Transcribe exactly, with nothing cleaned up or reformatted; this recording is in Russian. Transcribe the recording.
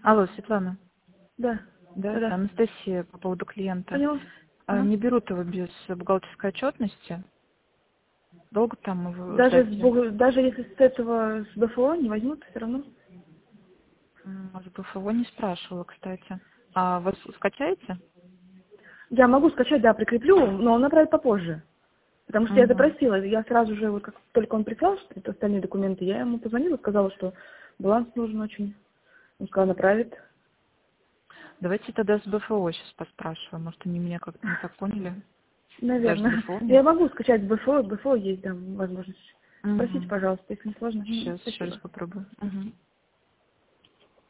Алло, Светлана. Да. Да, Да. Анастасия по поводу клиента. Поняла. А, Ага. Не берут его без бухгалтерской отчетности. Долго там его Даже, ждать? с бухг- даже если с этого, с БФО не возьмут, все равно? М, С БФО не спрашивала, кстати. А вы с- скачаете? Я могу скачать, да, прикреплю, но он направит попозже. Потому что я Угу. запросила, я сразу же, вот как только он прислал что это остальные документы, я ему позвонила, сказала, что баланс нужен очень. Он сказал, направит. Давайте тогда с БФО сейчас поспрашиваем. Может, они меня как-то не так поняли. Даже с Наверное. БФО нет? Я могу скачать БФО, БФО есть там возможность. Спросите, Угу. пожалуйста, если не сложно. Ну, Сейчас еще раз спасибо. попробую. Угу.